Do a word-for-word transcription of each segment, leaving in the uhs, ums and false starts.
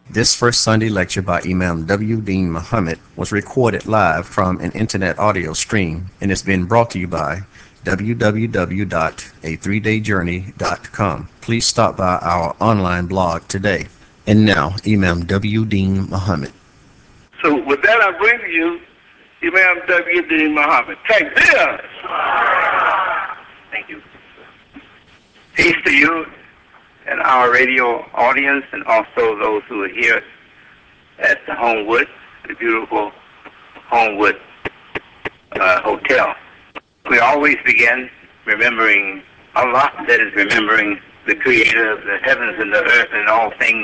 This first Sunday lecture by Imam W. Dean Muhammad was recorded live from an internet audio stream and is being brought to you by w w w dot a three day journey dot com. Please stop by our online blog today. And now, Imam W. Dean Muhammad. So with that, I bring to you Imam W. D. Muhammad. Take this. Thank you. Peace to you and our radio audience, and also those who are here at the Homewood, the beautiful Homewood uh, Hotel. We always begin remembering Allah, that is remembering the Creator of the heavens and the earth and all things,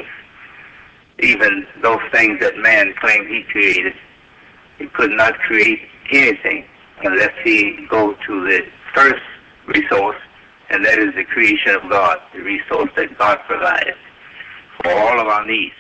even those things that man claimed he created. He could not create anything unless he go to the first resource, and that is the creation of God, the resource that God provides for all of our needs.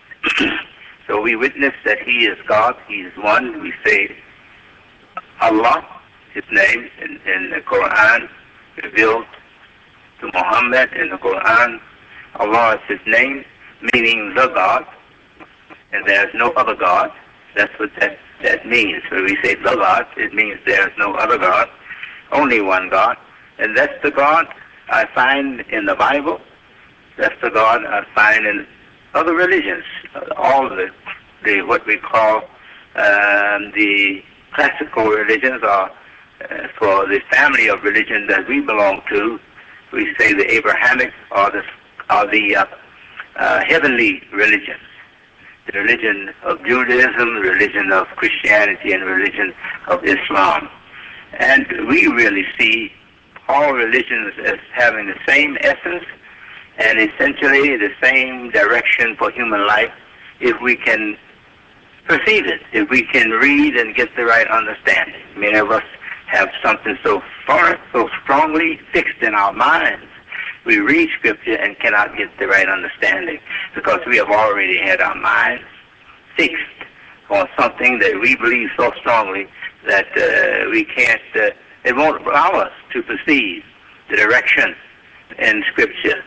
So we witness that He is God, He is one. We say Allah, His name in, in the Quran, revealed to Muhammad in the Quran. Allah is His name, meaning the God, and there is no other God. That's what that, that means. When we say the God, it means there is no other God, only one God. And that's the God I find in the Bible. That's the God I find in other religions. All the, the what we call um, the classical religions, are uh, for the family of religion that we belong to. We say the Abrahamic or the, or the uh, uh, heavenly religions. The religion of Judaism, the religion of Christianity, and the religion of Islam. And we really see all religions as having the same essence and essentially the same direction for human life if we can perceive it, if we can read and get the right understanding. Many of us have something so far, so strongly fixed in our minds. We read Scripture and cannot get the right understanding because we have already had our minds fixed on something that we believe so strongly that uh, we can't, uh, it won't allow us to perceive the direction in Scripture.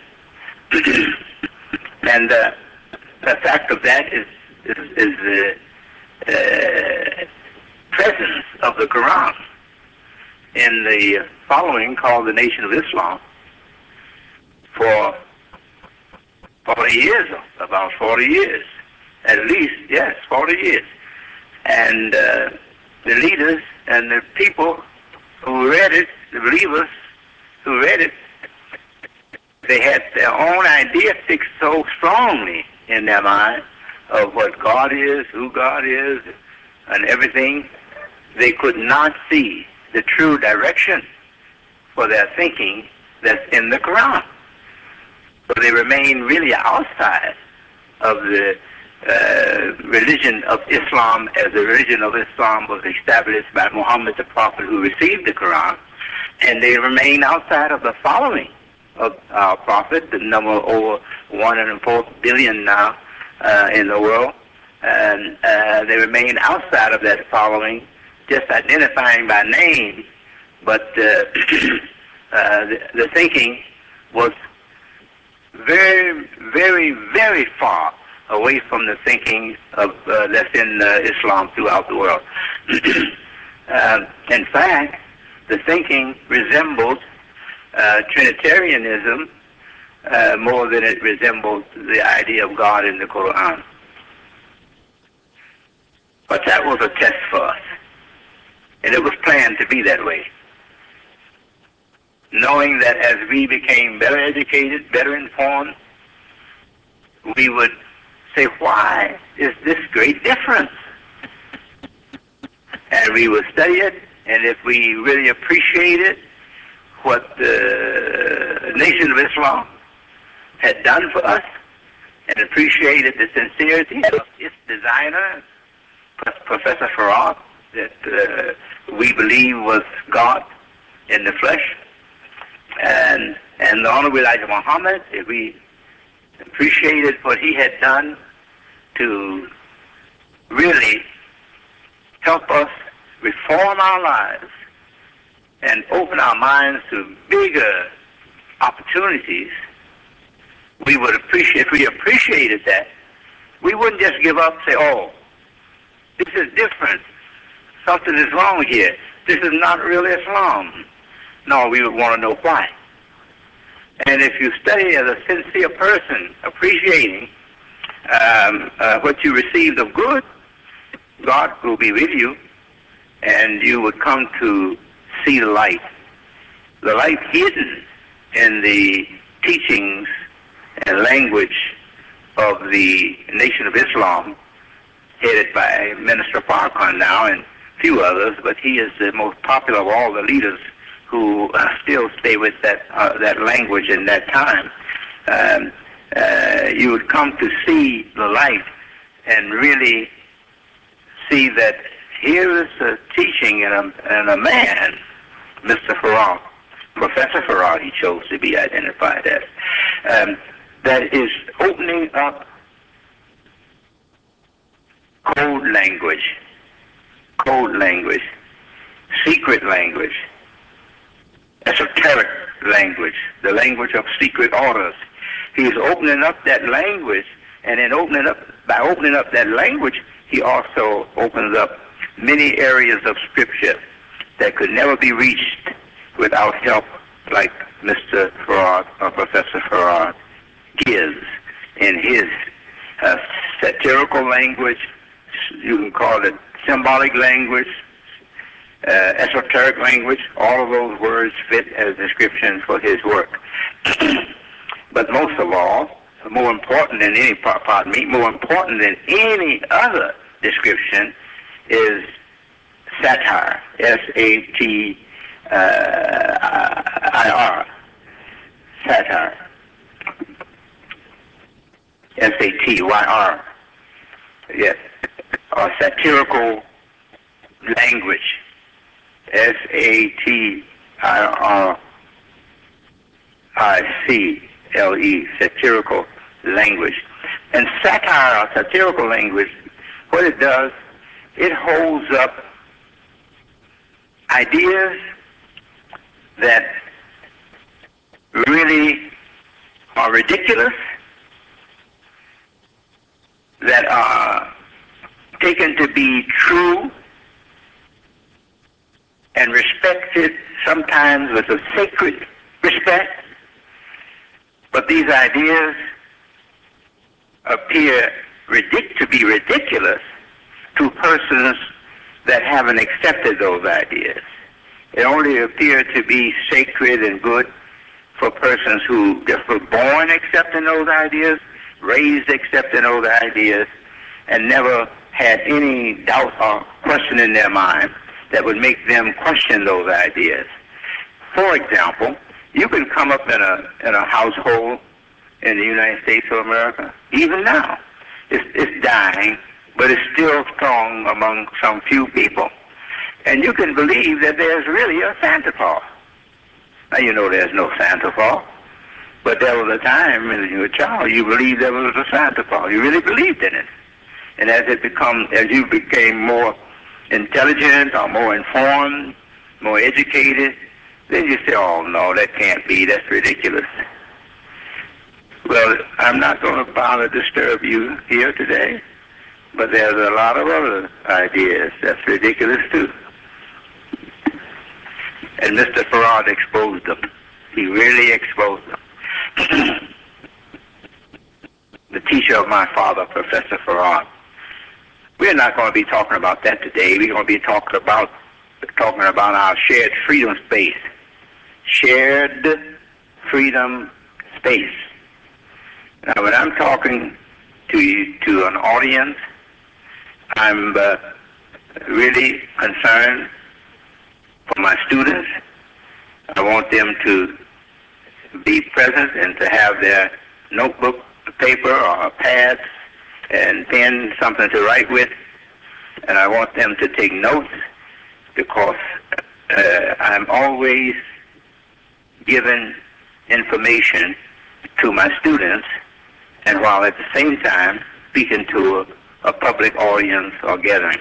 And uh, the fact of that is, is, is the uh, presence of the Quran in the following called the Nation of Islam for forty years, about forty years, at least, yes, forty years. And uh, the leaders and the people who read it, the believers who read it, they had their own idea fixed so strongly in their mind of what God is, who God is, and everything. They could not see the true direction for their thinking that's in the Quran. So they remain really outside of the uh, religion of Islam, as the religion of Islam was established by Muhammad the Prophet, who received the Quran, and they remain outside of the following of our Prophet, the number over one and four billion now uh, in the world, and uh, they remain outside of that following, just identifying by name, but uh, uh, the, the thinking was very, very, very far away from the thinking of uh, that's in uh, Islam throughout the world. uh, in fact, the thinking resembled uh, Trinitarianism uh, more than it resembled the idea of God in the Quran. But that was a test for us, and it was planned to be that way. Knowing that as we became better educated, better informed, we would say, why is this great difference? And we would study it, and if we really appreciated what the Nation of Islam had done for us, and appreciated the sincerity of its designer, Professor Farad, that uh, we believe was God in the flesh, and and the Honorable Elijah Muhammad, if we appreciated what he had done to really help us reform our lives and open our minds to bigger opportunities, we would appreciate, if we appreciated that, We wouldn't just give up, say, oh, this is different. Something is wrong here. This is not really Islam. No, we would want to know why. And if you study as a sincere person, appreciating um, uh, what you received of good, God will be with you, and you would come to see the light. The light hidden in the teachings and language of the Nation of Islam, headed by Minister Farrakhan now and a few others, but he is the most popular of all the leaders who uh, still stay with that uh, that language in that time. Um, uh, you would come to see the light and really see that here is a teaching in a, in a man, Mister Farad, Professor Farad, he chose to be identified as, um, that is opening up code language, code language, secret language, esoteric language, the language of secret orders. He's opening up that language, and in opening up, by opening up that language, he also opens up many areas of scripture that could never be reached without help like Mister Farad or Professor Farad gives in his uh, satirical language. You can call it symbolic language, uh, esoteric language. All of those words fit as descriptions for his work. But most of all, more important than any, pardon me, more important than any other description is satire, S A T I R, satire, S A T Y R, yes, or satirical language, S A T I R I C L E, satirical language. And satire or satirical language, what it does, it holds up ideas that really are ridiculous, that are taken to be true and respected sometimes with a sacred respect, but these ideas appear ridic- to be ridiculous to persons that haven't accepted those ideas. It only appears to be sacred and good for persons who just were born accepting those ideas, raised accepting those ideas, and never had any doubt or question in their mind that would make them question those ideas. For example, you can come up in a in a household in the United States of America, even now. It's, it's dying, but it's still strong among some few people. And you can believe that there's really a Santa Claus. Now, you know there's no Santa Claus, but there was a time when you were a child, you believed there was a Santa Claus. You really believed in it. And as it become, as you became more intelligent or more informed, more educated, then you say, oh, no, that can't be. That's ridiculous. Well, I'm not going to bother to disturb you here today, but there's a lot of other ideas that's ridiculous, too. And Mister Farad exposed them. He really exposed them. The teacher of my father, Professor Farad. We're not going to be talking about that today. We're going to be talking about talking about our shared freedom space. Shared freedom space. Now, when I'm talking to you, to an audience, I'm uh, really concerned for my students. I want them to be present and to have their notebook, paper, or pads and pen, something to write with. And I want them to take notes because uh, I'm always giving information to my students, and while at the same time speaking to a, a public audience or gathering.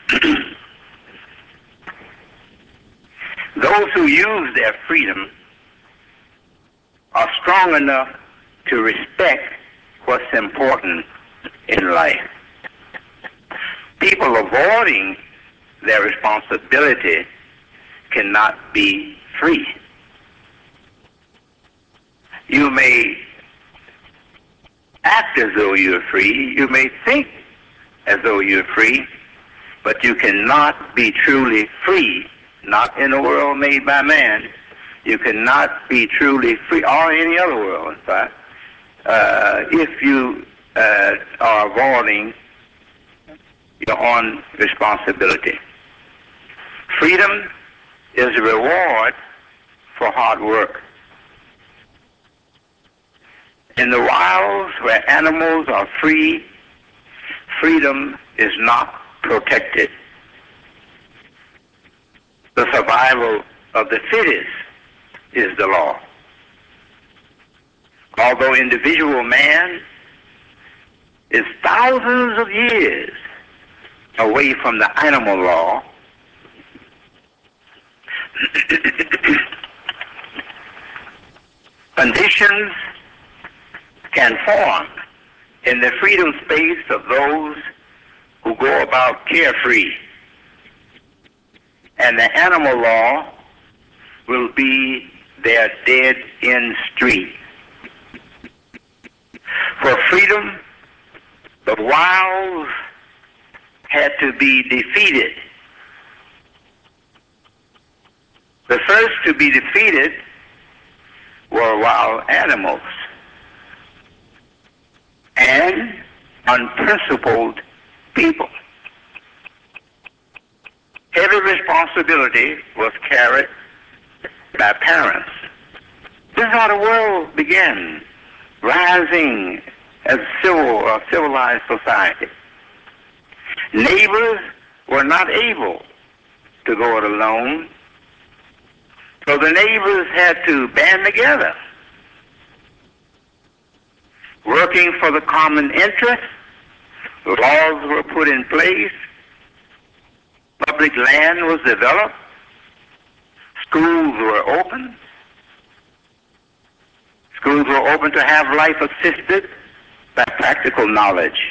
Those who use their freedom are strong enough to respect what's important in life. People avoiding their responsibility cannot be free. You may act as though you're free, you may think as though you're free, but you cannot be truly free, not in a world made by man. You cannot be truly free, or any other world, in fact, uh, if you uh, are avoiding your own responsibility. Freedom is a reward for hard work. In the wilds where animals are free, freedom is not protected. The survival of the fittest is the law. Although individual man is thousands of years away from the animal law, conditions can form in the freedom space of those who go about carefree. And the animal law will be their dead-end street. For freedom, the wilds had to be defeated. The first to be defeated were wild animals and unprincipled people. Heavy responsibility was carried by parents. This is how the world began, rising as civil or civilized society. Neighbors were not able to go it alone, so the neighbors had to band together, working for the common interest. Laws were put in place. Public land was developed. Schools were open. Schools were open to have life assisted by practical knowledge.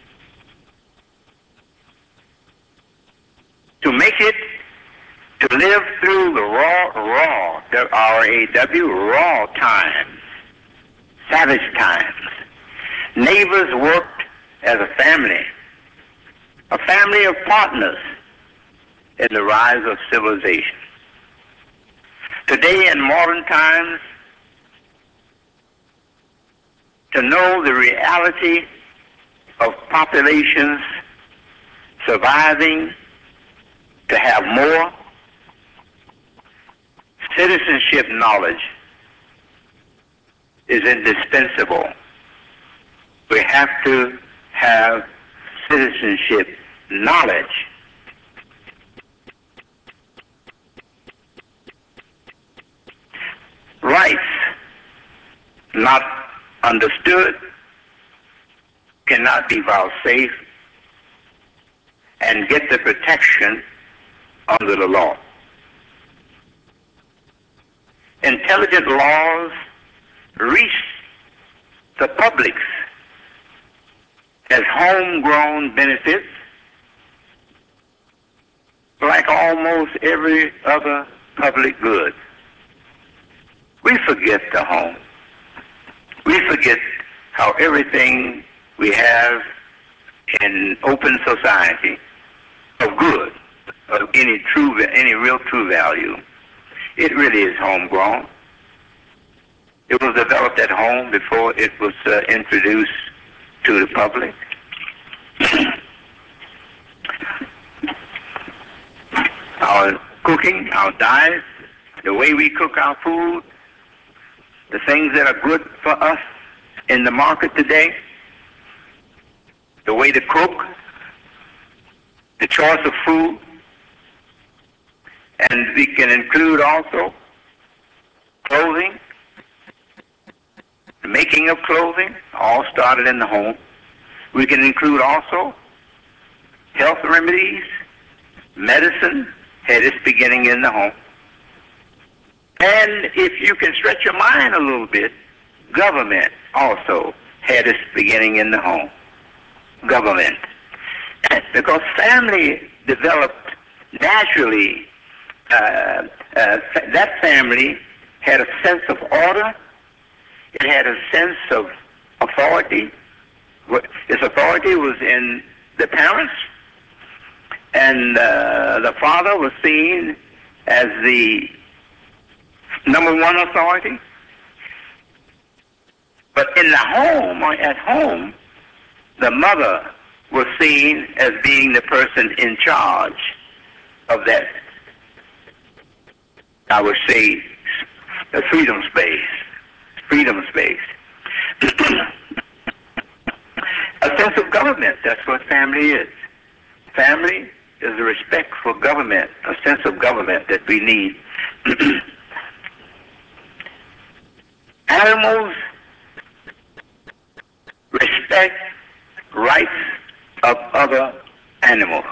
To make it, to live through the raw, raw, R A W, raw times, savage times, neighbors worked as a family, a family of partners in the rise of civilization. Today in modern times, to know the reality of populations surviving, to have more citizenship knowledge is indispensable. We have to have citizenship knowledge. Rights not understood cannot be vouchsafed and get the protection under the law. Intelligent laws reach the publics as homegrown benefits, like almost every other public good. We forget the home. We forget how everything we have in open society of good, of any true, any real true value, it really is homegrown. It was developed at home before it was uh, introduced to the public. Our cooking, our diet, the way we cook our food, the things that are good for us in the market today, the way to cook, the choice of food, and we can include also clothing, the making of clothing, all started in the home. We can include also health remedies, medicine, had its beginning in the home. And if you can stretch your mind a little bit, government also had its beginning in the home. government. Because family developed naturally. Uh, uh, that family had a sense of order. It had a sense of authority. Its authority was in the parents, and uh, the father was seen as the number one authority. But in the home, or at home, the mother was seen as being the person in charge of that, I would say, the freedom space. Freedom space. A sense of government, that's what family is. Family is a respect for government, a sense of government that we need. Animals respect rights of other animals.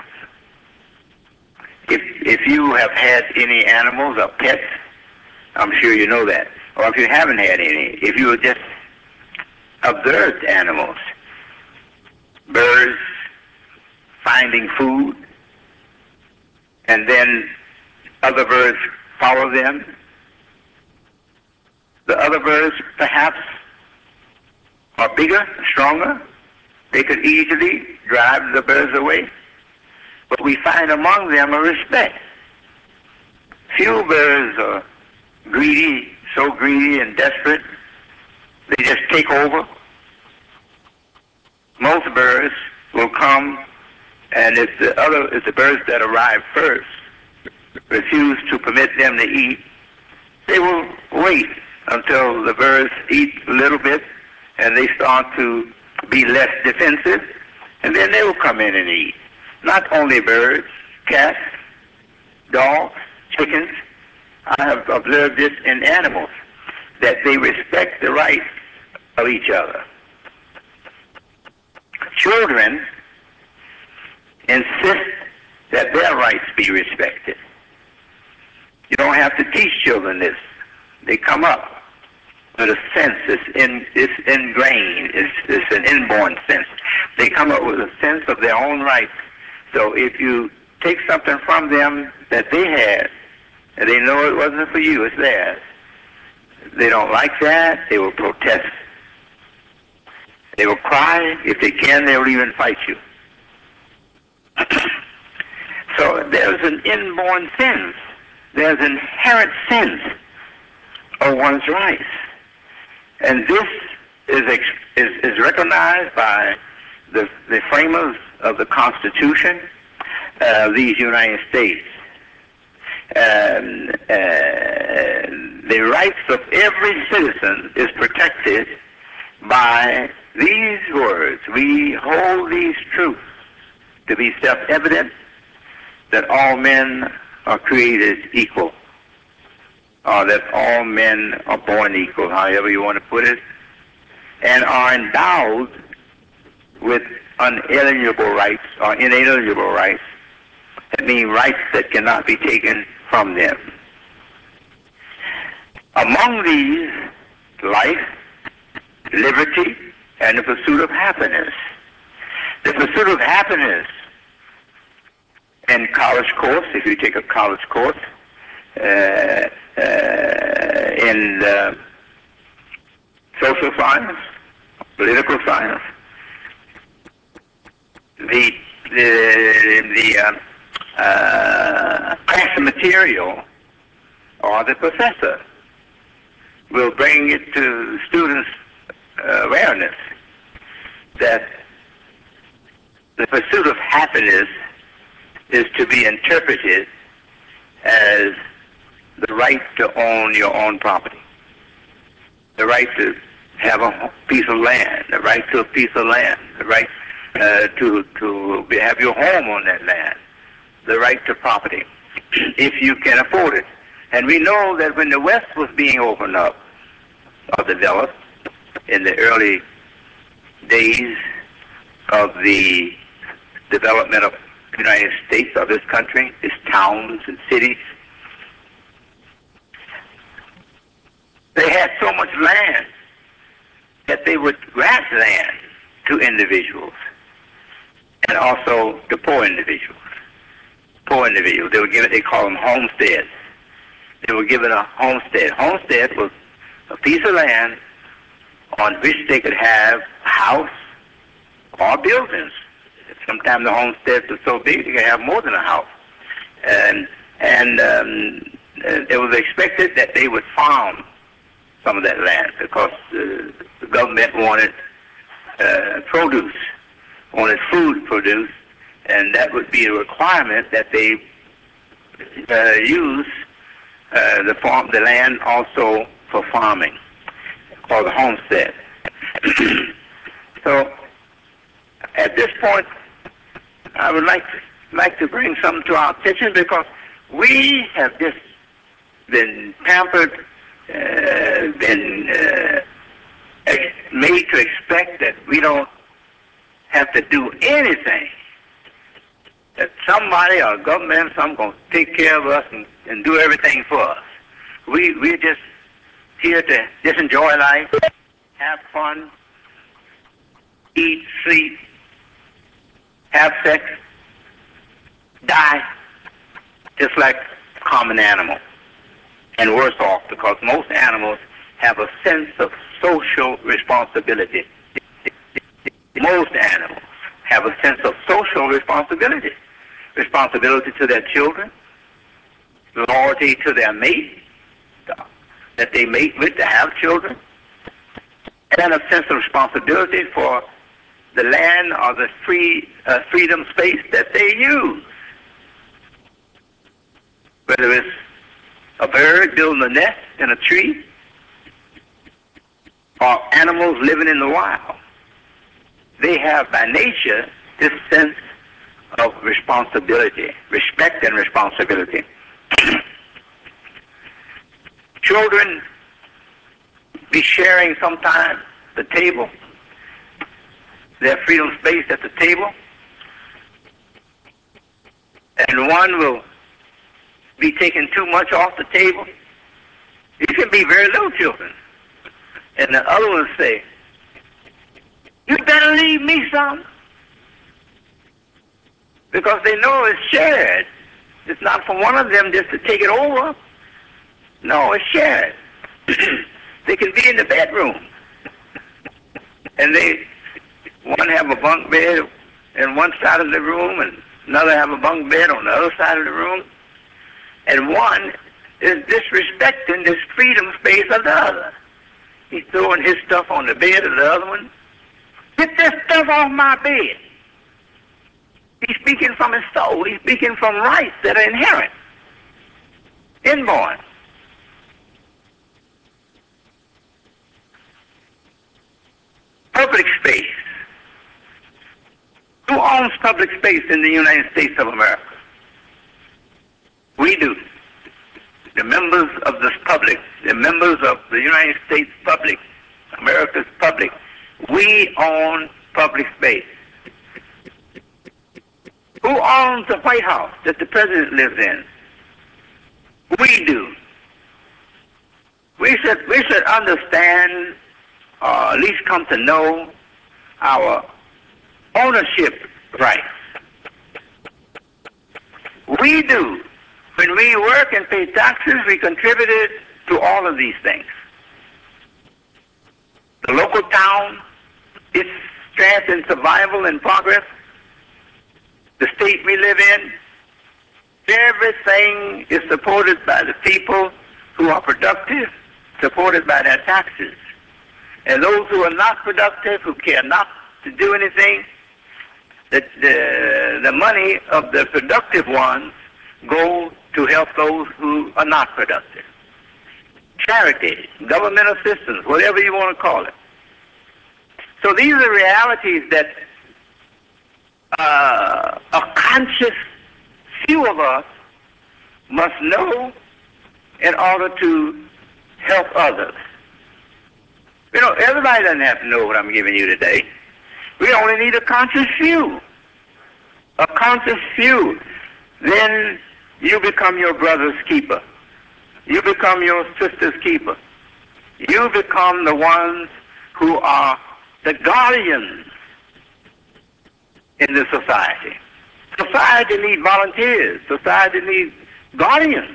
If if you have had any animals or pets, I'm sure you know that. Or if you haven't had any, if you have just observed animals, birds finding food, and then other birds follow them. The other birds perhaps are bigger, stronger. They could easily drive the birds away. But we find among them a respect. Few birds are greedy, so greedy and desperate, they just take over. Most birds will come, and if the other, if the birds that arrive first refuse to permit them to eat, they will wait until the birds eat a little bit and they start to be less defensive, and then they will come in and eat. Not only birds, cats, dogs, chickens. I have observed this in animals, that they respect the rights of each other. Children insist that their rights be respected. You don't have to teach children this. They come up with a sense, it's, in, it's ingrained, it's, it's an inborn sense. They come up with a sense of their own rights. So if you take something from them that they had, and they know it wasn't for you, it's theirs, they don't like that, they will protest. They will cry. If they can, they will even fight you. So there's an inborn sense. There's an inherent sense of one's rights. And this is, ex- is, is recognized by the, the framers of the Constitution of these United States. Um, uh, the rights of every citizen is protected by these words. We hold these truths to be self-evident, that all men are created equal, or that all men are born equal, however you want to put it, and are endowed with unalienable rights or inalienable rights. That mean rights that cannot be taken from them. Among these, life, liberty, and the pursuit of happiness. The pursuit of happiness in college course, if you take a college course, uh, uh, in uh, social science, political science, the the, the uh, uh, class material or the professor will bring it to students' uh, awareness that the pursuit of happiness is to be interpreted as the right to own your own property, the right to have a piece of land, the right to a piece of land, the right uh, to to be, have your home on that land, the right to property, if you can afford it. And we know that when the West was being opened up or developed in the early days of the development of the United States, of this country, its towns and cities, they had so much land that they would grant land to individuals. and also the poor individuals. Poor individuals. They were given, they call them homesteads. They were given a homestead. Homestead was a piece of land on which they could have a house or buildings. Sometimes the homesteads were so big they could have more than a house. And and um, it was expected that they would farm some of that land because uh, the government wanted uh, produce, wanted food produced, and that would be a requirement that they uh, use uh, the farm, the land also for farming, called the homestead. So at this point, I would like to, like to bring something to our attention because we have just been pampered, uh, been uh, ex- made to expect that we don't have to do anything. That somebody or government, some going to take care of us and, and do everything for us. We we're just here to just enjoy life, have fun, eat, sleep, have sex, die, just like a common animal. And worse off, because most animals have a sense of social responsibility. Most animals have a sense of social responsibility. Responsibility to their children, loyalty to their mate, that they mate with to have children, and a sense of responsibility for the land or the free uh, freedom space that they use. Whether it's a bird building a nest in a tree, or animals living in the wild, they have by nature this sense of responsibility, respect and responsibility. Children be sharing sometimes the table, their freedom space at the table, and one will be taking too much off the table. These can be very little children. And the other one say, "You better leave me some." Because they know it's shared. It's not for one of them just to take it over. No, it's shared. They can be in the bedroom. And they, one have a bunk bed in one side of the room and another have a bunk bed on the other side of the room. And one is disrespecting this freedom space of the other. He's throwing his stuff on the bed of the other one. "Get this stuff off my bed." He's speaking from his soul. He's speaking from rights that are inherent, inborn. Public space. Who owns public space in the United States of America? We do. The members of this public, the members of the United States public, America's public, we own public space. Who owns the White House that the president lives in? We do. We should we should understand, or at least come to know, our ownership rights. We do. When we work and pay taxes, we contributed to all of these things. The local town, its strength and survival and progress, the state we live in, everything is supported by the people who are productive, supported by their taxes. And those who are not productive, who care not to do anything, the, the, the money of the productive ones go to help those who are not productive. Charity, government assistance, whatever you want to call it. So these are realities that uh, a conscious few of us must know in order to help others. You know, everybody doesn't have to know what I'm giving you today. We only need a conscious few. A conscious few. Then you become your brother's keeper. You become your sister's keeper. You become the ones who are the guardians in the society. Society needs volunteers. Society needs guardians.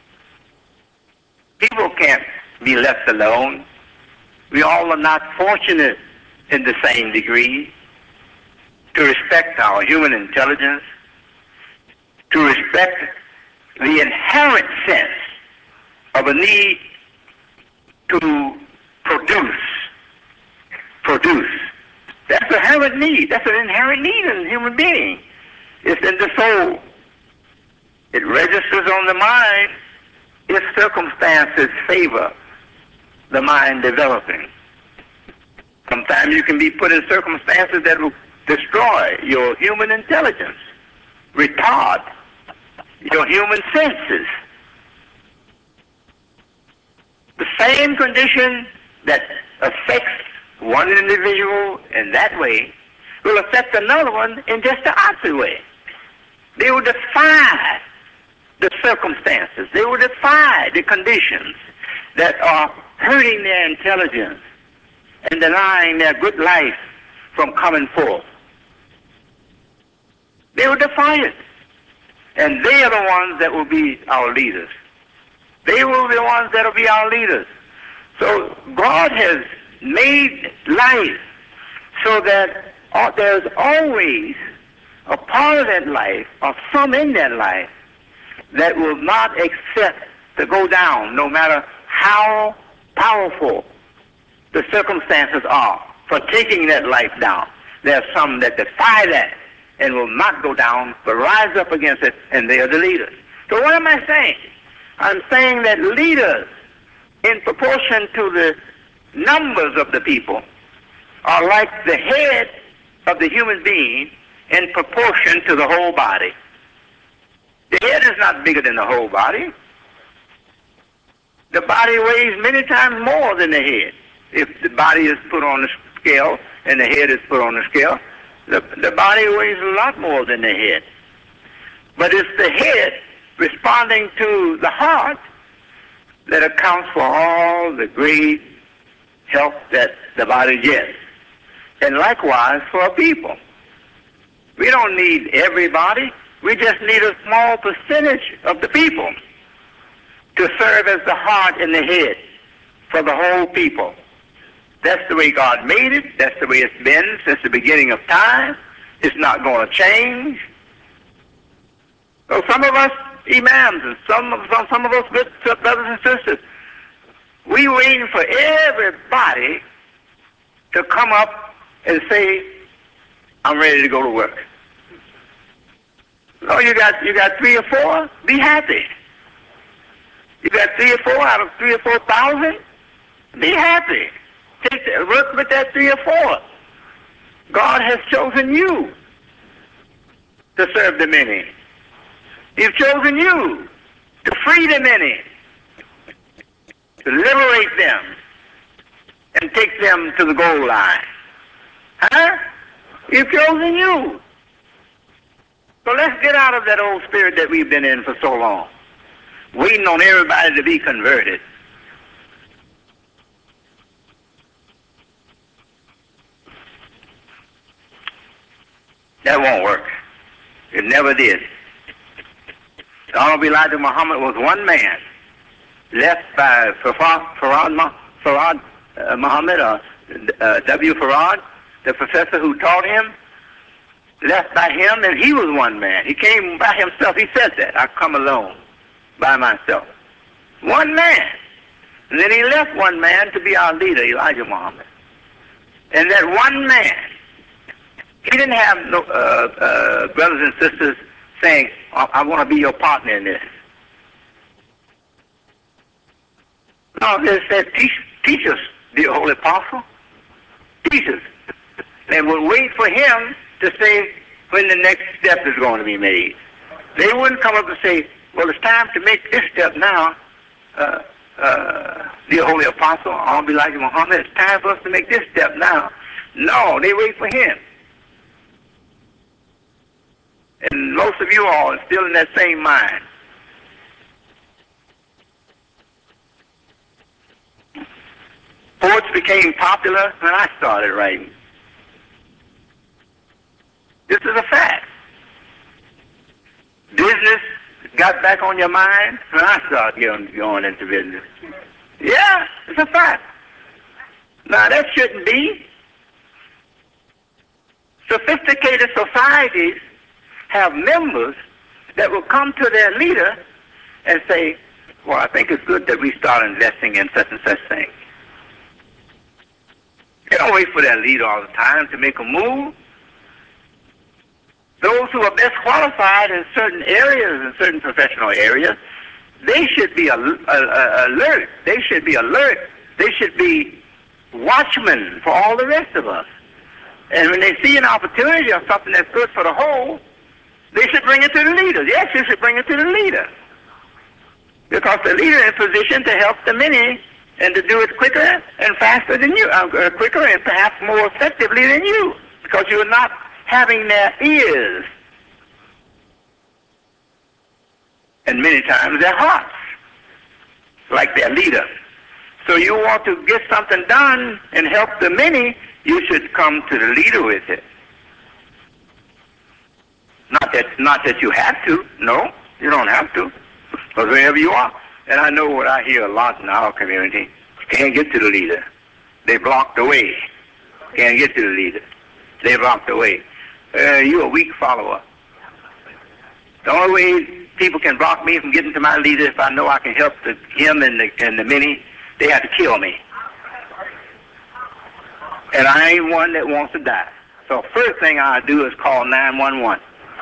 People can't be left alone. We all are not fortunate in the same degree to respect our human intelligence, to respect the inherent sense of a need to produce. Produce. That's an inherent need. That's an inherent need in a human being. It's in the soul. It registers on the mind if circumstances favor the mind developing. Sometimes you can be put in circumstances that will destroy your human intelligence, retard your human senses. The same condition that affects one individual in that way will affect another one in just the opposite way. They will defy the circumstances. They will defy the conditions that are hurting their intelligence and denying their good life from coming forth. They will defy it. And they are the ones that will be our leaders. They will be the ones that will be our leaders. So God has made life so that uh, there's always a part of that life, or some in that life, that will not accept to go down, no matter how powerful the circumstances are for taking that life down. There are some that defy that and will not go down, but rise up against it, and they are the leaders. So what am I saying? I'm saying that leaders, in proportion to the numbers of the people, are like the head of the human being in proportion to the whole body. The head is not bigger than the whole body. The body weighs many times more than the head. If the body is put on the scale and the head is put on the scale, the, the body weighs a lot more than the head. But it's the head responding to the heart that accounts for all the great help that the body gets. And likewise for people. We don't need everybody. We just need a small percentage of the people to serve as the heart and the head for the whole people. That's the way God made it. That's the way it's been since the beginning of time. It's not going to change. So some of us imams and some of, some, some of us good brothers and sisters, we waiting for everybody to come up and say, I'm ready to go to work. No, you got you got three or four, be happy. You got three or four out of three or four thousand, be happy. Take the, work with that three or four. God has chosen you to serve the many. He's chosen you to free the many, to liberate them, and take them to the goal line. Huh? He's chosen you. So let's get out of that old spirit that we've been in for so long, waiting on everybody to be converted. That won't work. It never did. The Honorable Elijah Muhammad was one man, left by Farad, Farad, Farad uh, Muhammad, or uh, W. Farad, the professor who taught him, left by him, and he was one man. He came by himself. He said that, I come alone, by myself. One man. And then he left one man to be our leader, Elijah Muhammad. And that one man, he didn't have no uh, uh, brothers and sisters saying, I, I want to be your partner in this. No, they said, teach, teach us, dear Holy Apostle. Teach us. And would wait for him to say when the next step is going to be made. They wouldn't come up and say, well, it's time to make this step now, uh, uh, dear Holy Apostle, I'll be like Muhammad, it's time for us to make this step now. No, they wait for him. And most of you all are still in that same mind. Poets became popular when I started writing. This This is a fact. Business got back on your mind, and I started getting, going into business. Yeah, it's a fact. Now, that shouldn't be. Sophisticated societies have members that will come to their leader and say, well, I think it's good that we start investing in such and such thing. They don't wait for their leader all the time to make a move. Those who are best qualified in certain areas, in certain professional areas, they should be al- uh, alert. They should be alert. They should be watchmen for all the rest of us. And when they see an opportunity or something that's good for the whole, they should bring it to the leader. Yes, they should bring it to the leader. Because the leader is in position to help the many and to do it quicker and faster than you, uh, quicker and perhaps more effectively than you, because you're not having their ears. And many times their hearts, like their leader. So you want to get something done and help the many, you should come to the leader with it. Not that, not that you have to. No, you don't have to. Because wherever you are, and I know what I hear a lot in our community, can't get to the leader. They block the way. Can't get to the leader. They block the way. Uh, you're a weak follower. The only way people can block me from getting to my leader, if I know I can help the, him and the, and the many, they have to kill me. And I ain't one that wants to die. So first thing I do is call nine one one.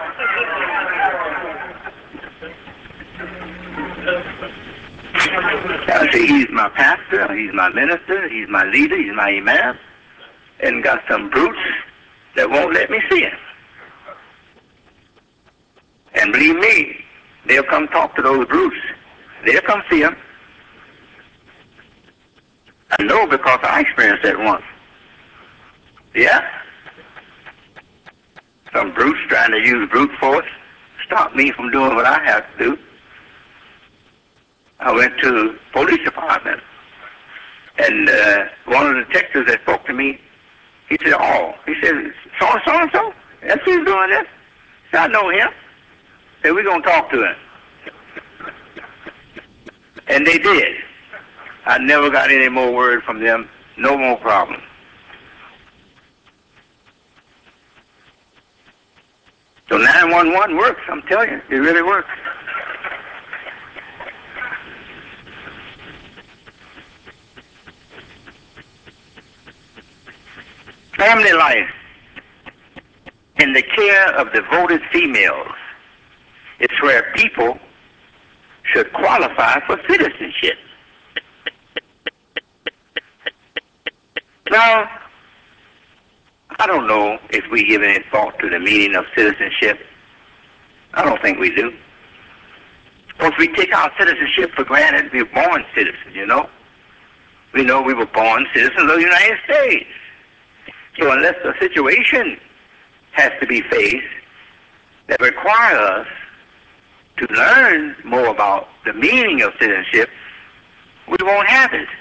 I say, he's my pastor, he's my minister, he's my leader, he's my imam, and got some brutes that won't let me see him. And believe me, they'll come talk to those brutes. They'll come see him. I know because I experienced that once. Yeah? Some brutes trying to use brute force, stop me from doing what I have to do. I went to the police department, and uh, one of the detectives that spoke to me, he said, oh, he said, so-and-so and so? That's who's doing this? I said, I know him. He said, we're going to talk to him. And they did. I never got any more word from them, no more problem. So nine one one works, I'm telling you, it really works. Family life in the care of devoted females is where people should qualify for citizenship. Now, I don't know if we give any thought to the meaning of citizenship. I don't think we do. Because we take our citizenship for granted. We're born citizens, you know. We know we were born citizens of the United States. So unless a situation has to be faced that requires us to learn more about the meaning of citizenship, we won't have it.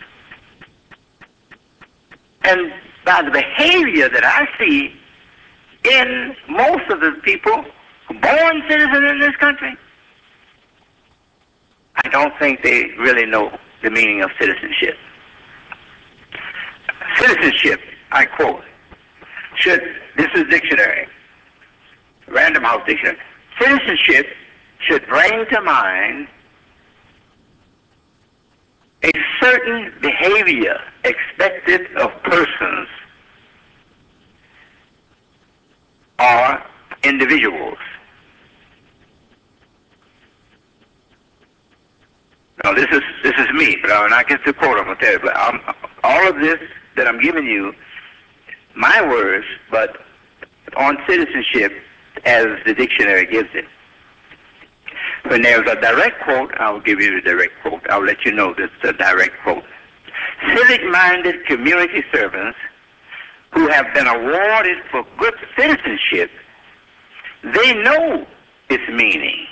And by the behavior that I see in most of the people born citizens in this country, I don't think they really know the meaning of citizenship. Citizenship, I quote, should, this is dictionary, Random House Dictionary, citizenship should bring to mind a certain behavior expected of persons or individuals. Now this is this is me, but when I get to quote, I'm gonna tell you. But I'm, all of this that I'm giving you, my words, but on citizenship as the dictionary gives it. When there's a direct quote, I'll give you the direct quote. I'll let you know this is a direct quote. Civic-minded community servants who have been awarded for good citizenship, they know its meaning.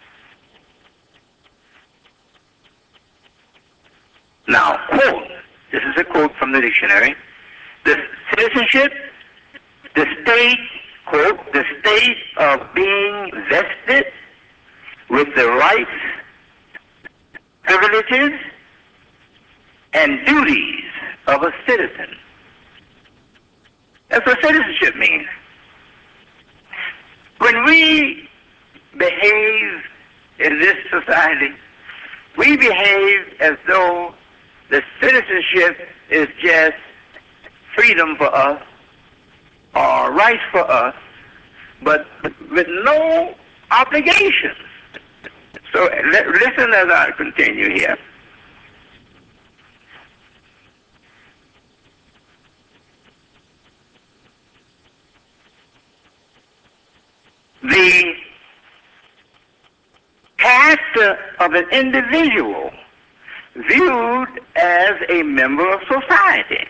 Now, quote, this is a quote from the dictionary, the citizenship, the state quote, the state of being vested with the rights, privileges, and duties of a citizen. That's what citizenship means. When we behave in this society, we behave as though the citizenship is just freedom for us or rights for us, but with no obligations. So li- listen as I continue here. The character of an individual viewed as a member of society.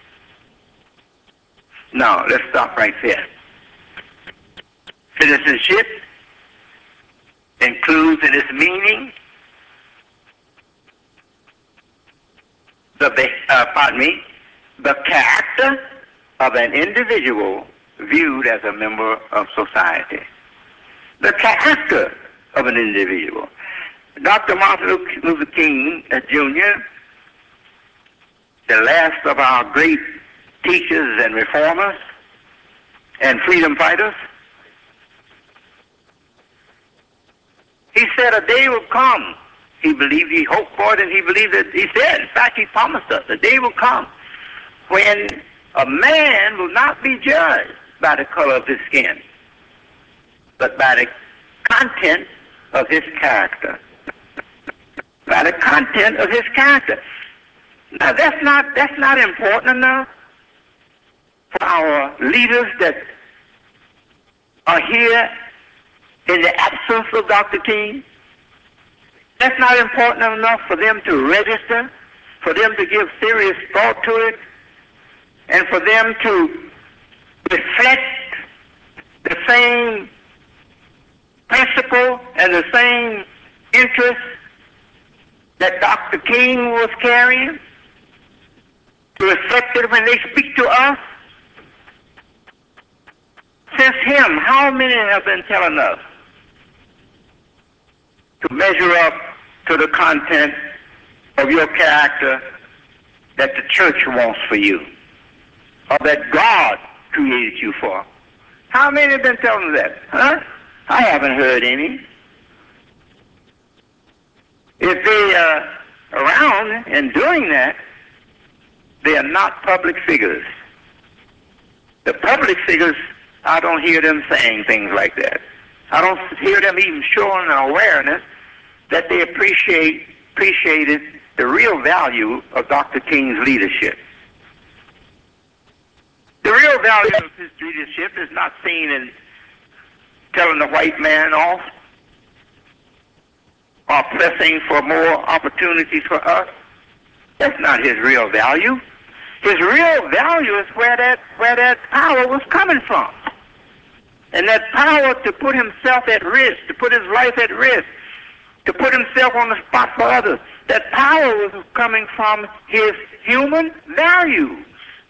Now, let's stop right there. Citizenship includes in its meaning the, uh, pardon me, the character of an individual viewed as a member of society. The character of an individual. Doctor Martin Luther King, uh, Junior, the last of our great teachers and reformers and freedom fighters, he said a day will come. He believed, he hoped for it, and he believed it. He said, in fact, he promised us, a day will come when a man will not be judged by the color of his skin, but by the content of his character. By the content of his character. Now that's not that's not important enough for our leaders that are here in the absence of Doctor King. That's not important enough for them to register, for them to give serious thought to it, and for them to reflect the same principle and the same interest that Doctor King was carrying, to reflect it when they speak to us. Since him, how many have been telling us to measure up to the content of your character that the church wants for you, or that God created you for? How many have been telling us that? Huh? I haven't heard any. If they are around and doing that, they are not public figures. The public figures, I don't hear them saying things like that. I don't hear them even showing an awareness that they appreciate appreciated the real value of Doctor King's leadership. The real value of his leadership is not seen in telling the white man off or pressing for more opportunities for us. That's not his real value. His real value is where that where that power was coming from. And that power to put himself at risk, to put his life at risk, to put himself on the spot for others. That power was coming from his human values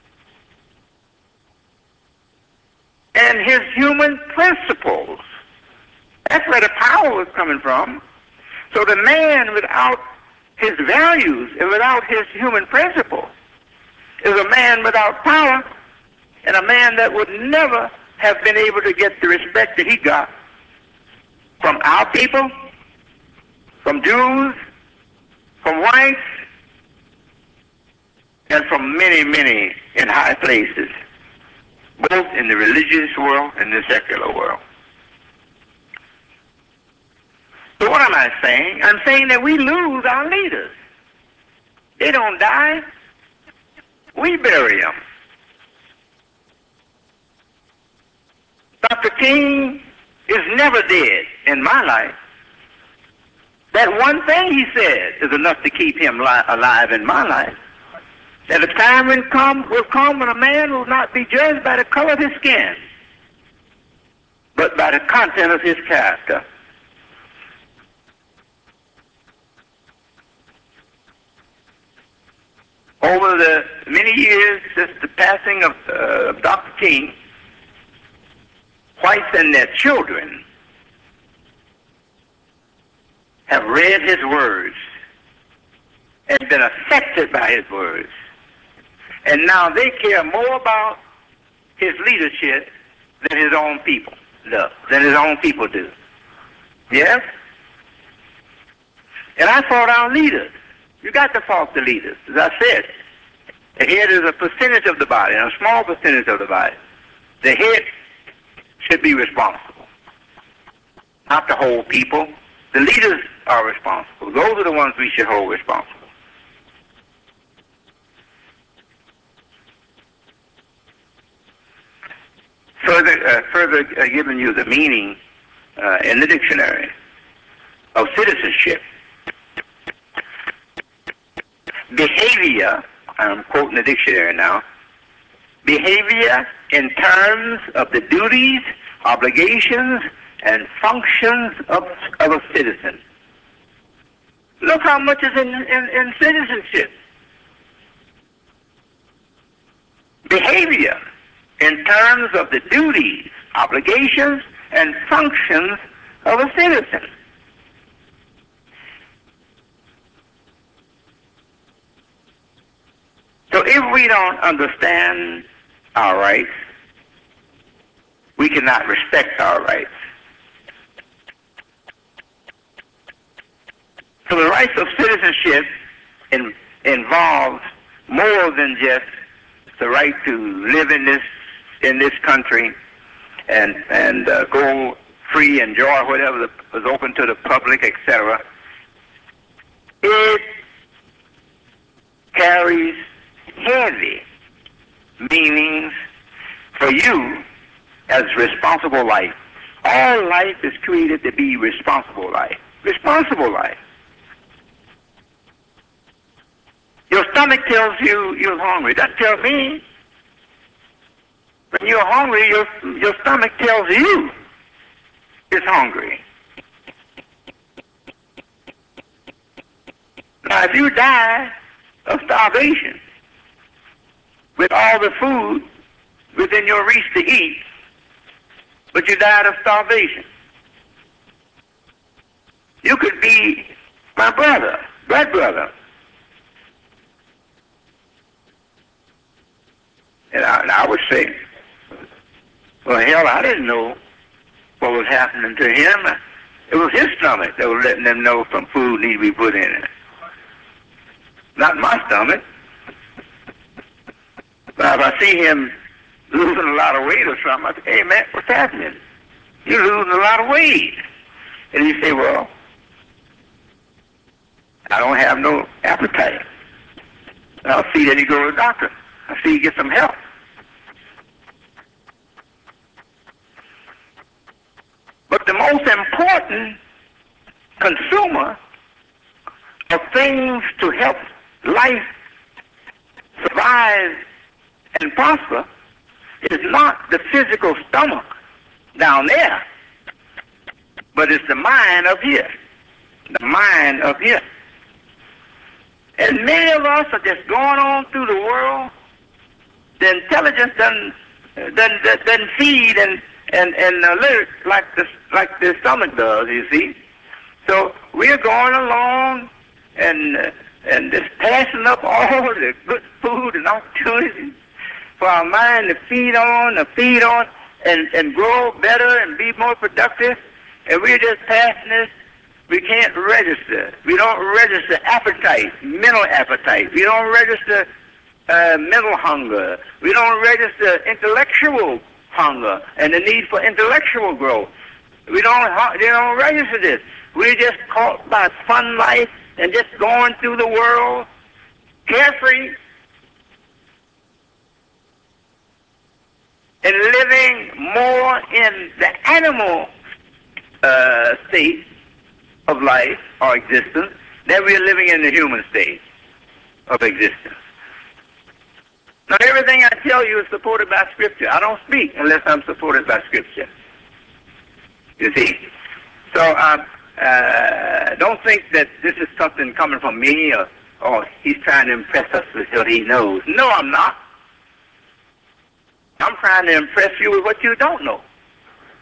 and his human principles. That's where the power was coming from. So the man without his values and without his human principles is a man without power, and a man that would never have been able to get the respect that he got from our people, from Jews, from whites, and from many, many in high places, both in the religious world and the secular world. So what am I saying? I'm saying that we lose our leaders. They don't die. We bury them. Doctor King is never dead in my life. That one thing he said is enough to keep him li- alive in my life. That a time will come, will come when a man will not be judged by the color of his skin, but by the content of his character. Over the many years since the passing of uh, Doctor King, whites and their children have read his words and been affected by his words. And now they care more about his leadership than his own people do, than his own people do. Yes? And I fought our leaders. You got to fault the leaders. As I said, the head is a percentage of the body, and a small percentage of the body. The head should be responsible, not the whole people. The leaders are responsible. Those are the ones we should hold responsible. Further, uh, further uh, giving you the meaning uh, in the dictionary of citizenship. Behavior, I'm quoting the dictionary now, behavior in terms of the duties, obligations, and functions of, of a citizen. Look how much is in, in, in citizenship. Behavior in terms of the duties, obligations, and functions of a citizen. So if we don't understand our rights, we cannot respect our rights. So the rights of citizenship in, involves more than just the right to live in this in this country and and uh, go free, enjoy whatever is open to the public, et cetera. It carries heavy meanings for you as responsible life. All life is created to be responsible life. Responsible life. Your stomach tells you you're hungry. That tells me when you're hungry, your, your stomach tells you it's hungry. Now, if you die of starvation with all the food within your reach to eat, but you died of starvation, you could be my brother, blood brother. And I, and I would say, well, hell, I didn't know what was happening to him. It was his stomach that was letting them know some food needed to be put in it. Not my stomach. But if I see him losing a lot of weight or something, I say, hey, man, what's happening? You're losing a lot of weight. And he say, well, I don't have no appetite. And I'll see that he go to the doctor. I see he get some help. But the most important consumer of things to help life survive and prosper is not the physical stomach down there, but it's the mind up here. The mind up here. And many of us are just going on through the world. The intelligence doesn't doesn't, doesn't feed and and and alert like the like the stomach does. You see, so we're going along and uh, and just passing up all the good food and opportunities for our mind to feed on, to feed on, and and grow better and be more productive. And we're just passing this. We can't register. We don't register appetite, mental appetite. We don't register uh, mental hunger. We don't register intellectual hunger and the need for intellectual growth. We don't, they don't register this. We're just caught by fun life and just going through the world carefree and living more in the animal uh, state of life or existence than we are living in the human state of existence. Now, everything I tell you is supported by Scripture. I don't speak unless I'm supported by Scripture. You see? So um, uh, don't think that this is something coming from me or, or he's trying to impress us with what he knows. No, I'm not. I'm trying to impress you with what you don't know.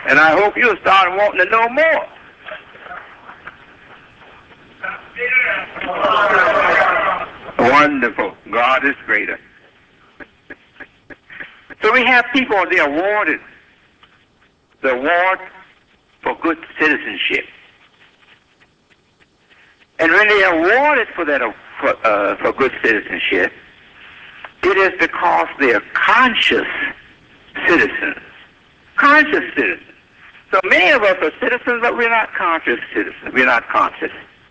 And I hope you'll start wanting to know more. Wonderful. God is greater. So we have people, they're awarded the award for good citizenship. And when they are awarded for that, uh, for, uh, for good citizenship, it is because they are conscious citizens. Conscious citizens. So many of us are citizens, but we're not conscious citizens. We're not conscious.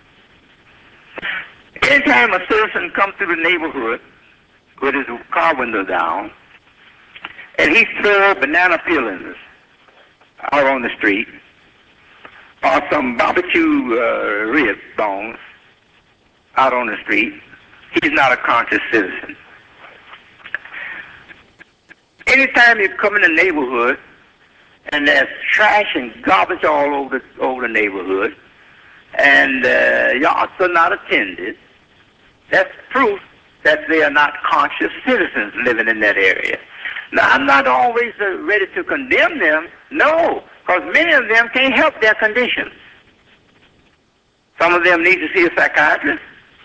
Anytime a citizen comes through the neighborhood with his car window down, and he throws banana peelings out on the street, or some barbecue uh, rib bones out on the street, he's not a conscious citizen. Anytime you come in the neighborhood and there's trash and garbage all over the, over the neighborhood, and uh, yards are not attended, that's proof that they are not conscious citizens living in that area. Now, I'm not always uh, ready to condemn them, no, because many of them can't help their conditions. Some of them need to see a psychiatrist.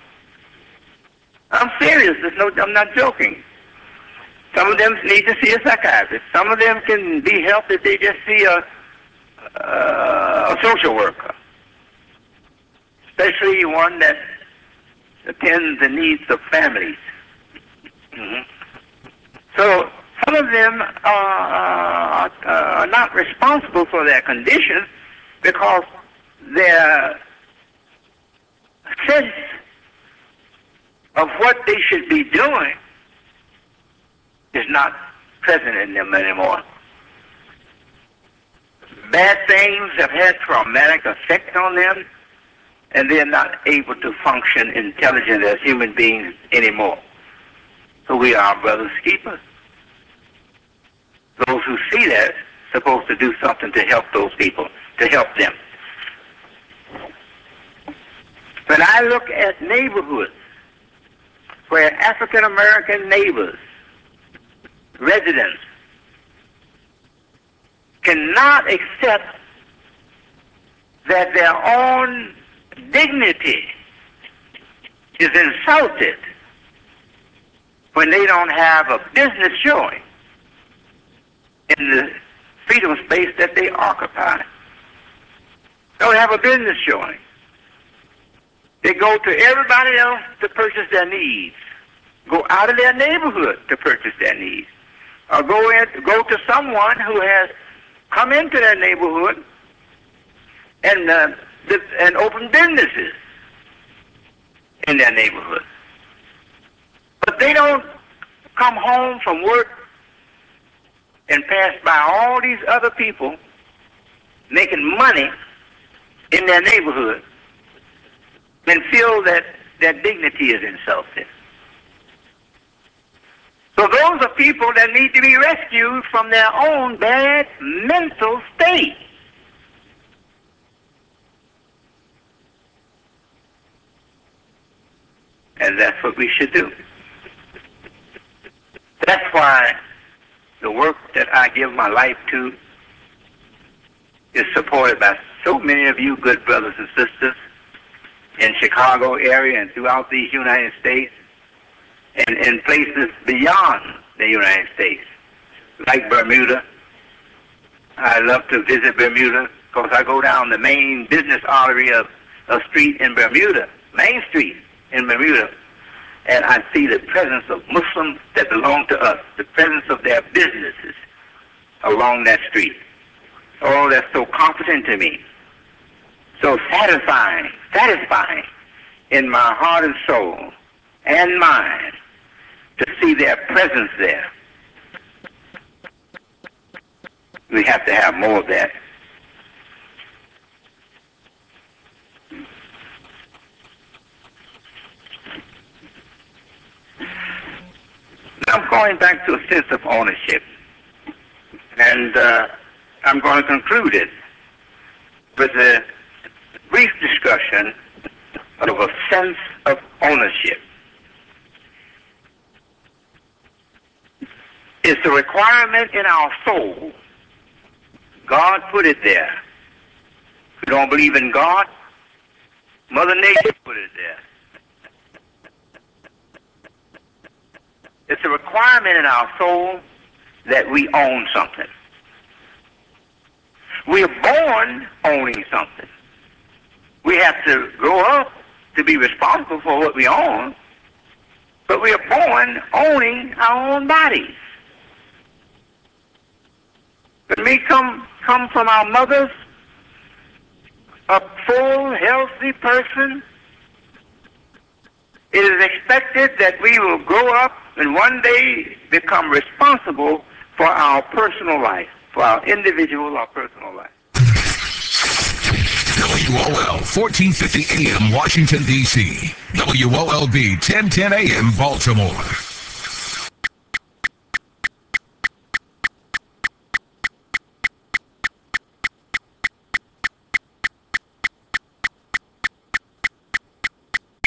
I'm serious. There's no, I'm not joking. Some of them need to see a psychiatrist. Some of them can be helped if they just see a, uh, a social worker, especially one that attends the needs of families. Mm-hmm. So some of them are, uh, are not responsible for their conditions because their sense of what they should be doing is not present in them anymore. Bad things have had traumatic effect on them, and they're not able to function intelligent as human beings anymore. So we are brothers keepers. Those who see that are supposed to do something to help those people, to help them. When I look at neighborhoods where African American neighbors, residents, cannot accept that their own dignity is insulted when they don't have a business showing in the freedom space that they occupy. Don't have a business showing. They go to everybody else to purchase their needs. Go out of their neighborhood to purchase their needs. Or go in, go to someone who has come into their neighborhood and uh, and open businesses in their neighborhood. But they don't come home from work and pass by all these other people making money in their neighborhood and feel that their dignity is insulted. So those are people that need to be rescued from their own bad mental state. And that's what we should do. That's why the work that I give my life to is supported by so many of you good brothers and sisters in Chicago area and throughout the United States and in places beyond the United States, like Bermuda. I love to visit Bermuda because I go down the main business artery of a street in Bermuda, Main Street in Bermuda, and I see the presence of Muslims that belong to us, the presence of their businesses along that street. Oh, that's so comforting to me, so satisfying, satisfying in my heart and soul and mind to see their presence there. We have to have more of that. I'm going back to a sense of ownership, and uh, I'm going to conclude it with a brief discussion of a sense of ownership. It's a requirement in our soul God put it there. If you don't believe in God, Mother Nature put it there. It's a requirement in our soul that we own something. We are born owning something. We have to grow up to be responsible for what we own, but we are born owning our own bodies. When we come, come from our mothers, a full, healthy person, it is expected that we will grow up and one day become responsible for our personal life, for our individual or personal life. W O L fourteen fifty A M Washington, D C W O L B ten ten A M Baltimore.